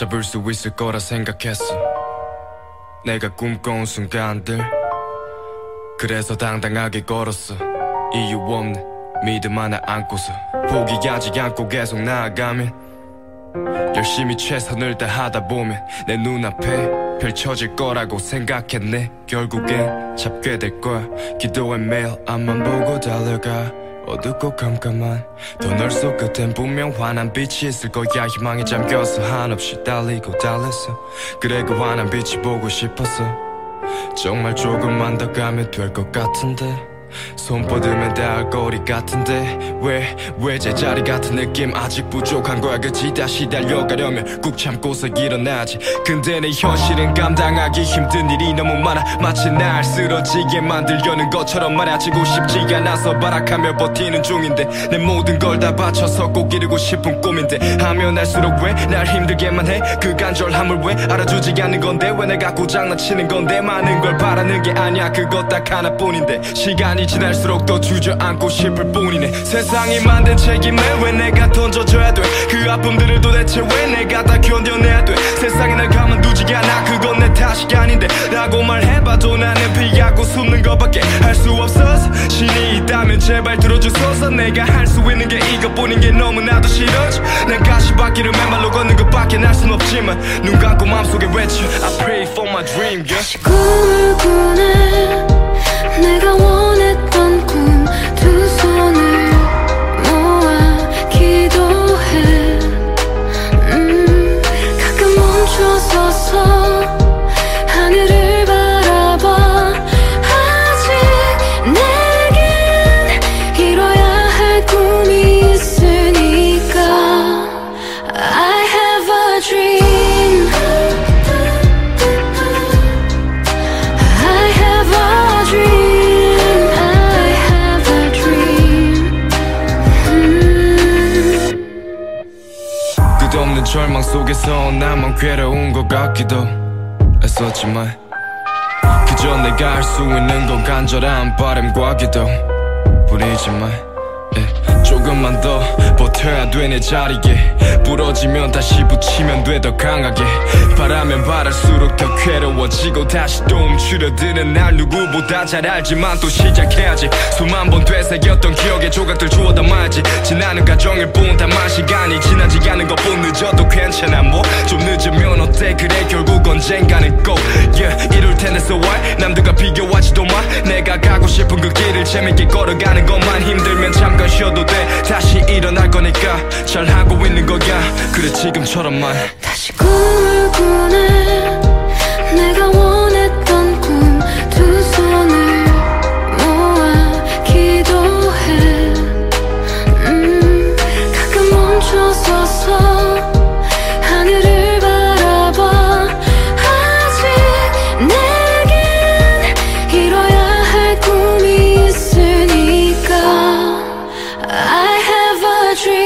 잡을 수 있을 거라 생각했어. 내가 꿈꿔온 순간들, 그래서 당당하게 걸었어. 이유 없는 믿음 하나 안고서 포기하지 않고 계속 나아가면, 열심히 최선을 다하다 보면 내 눈앞에 펼쳐질 거라고 생각했네. 결국엔 잡게 될 거야. 기도해 매일 앞만 보고 달려가. 어둡고 깜깜한 터널 속 끝엔 분명 환한 빛이 있을 거야. 희망에 잠겨서 한없이 달리고 달렸어. 그래 그 환한 빛이 보고 싶었어. 정말 조금만 더 가면 될 것 같은데, 손 뻗으면 닿을 거리 같은데 왜 제자리 같은 느낌 아직 부족한 거야. 그치 다시 달려가려면 꾹 참고서 일어나지. 근데 내 현실은 감당하기 힘든 일이 너무 많아. 마치 날 쓰러지게 만들려는 것처럼 말야. 지고 싶지 않아서 발악하며 버티는 중인데, 내 모든 걸 다 바쳐서 꼭 이루고 싶은 꿈인데, 하면 할수록 왜 날 힘들게만 해. 그 간절함을 왜 알아주지 않는 건데, 왜 내가 고장나치는 건데. 많은 걸 바라는 게 아니야, 그것 딱 하나뿐인데. 시간이 지날수록 더 주저앉고 싶을 뿐이네. 세상이 만든 책임을 왜 내가 던져줘야 돼. 그 아픔들을 도대체 왜 내가 다 견뎌내야 돼. 세상이 날 가만두지 않아, 그건 내 탓이 아닌데 라고 말해봐도 나는 피하고 숨는 것밖에 할 수 없어서. 신이 있다면 제발 들어주소서. 내가 할 수 있는 게 이것뿐인 게 너무나도 싫어져. 난 가시밭길을 맨발로 걷는 것밖에 날 순 없지만 눈 감고 마음속에 외쳐 I pray for my dream, yeah. 다시 꿈을 꾸네. 내가 원했던 꿈 두 손을 모아 기도해. 가끔 멈춰서서 하늘을 바라봐. 아직 내겐 이뤄야 할 꿈이 있으니까 I have a dream. I have a dream. 끝없는 절망 속에서 나만 괴로운 것 같기도 했었지만, 그저 내가 할 수 있는 건 간절한 바람과 기도 뿐이지만, 조금만 더 버텨야 돼 내 자리에. 부러지면 다시 붙이면 돼 더 강하게. 바라면 바랄수록 더 괴로워지고 다시 또 움츠러드는 날 누구보다 잘 알지만 또 시작해야지. 수만 번 되새겼던 기억의 조각들 주워 담아야지. 지나는 과정일 뿐 다만 시간이 지나지 않은 것뿐. 늦어도 괜찮아 뭐 좀 늦으면 어때. 그래 결국 언젠가는 꼭 이룰 텐데 so what. 남들과 비교하지도 마. 내가 가고 싶은 그 길을 재밌게 걸어가는 것만. 힘들면 잠깐 쉬어도 돼. 다시 일어날 거니까 잘하고 있는 거야. 그래 지금처럼만. 다시 꿈을 꾸네. 내가 원했던 꿈 두 손을 모아 기도해. 가끔 멈춰서서 하늘을 바라봐. 아직 내겐 이뤄야 할 꿈이 있으니까 I have a dream.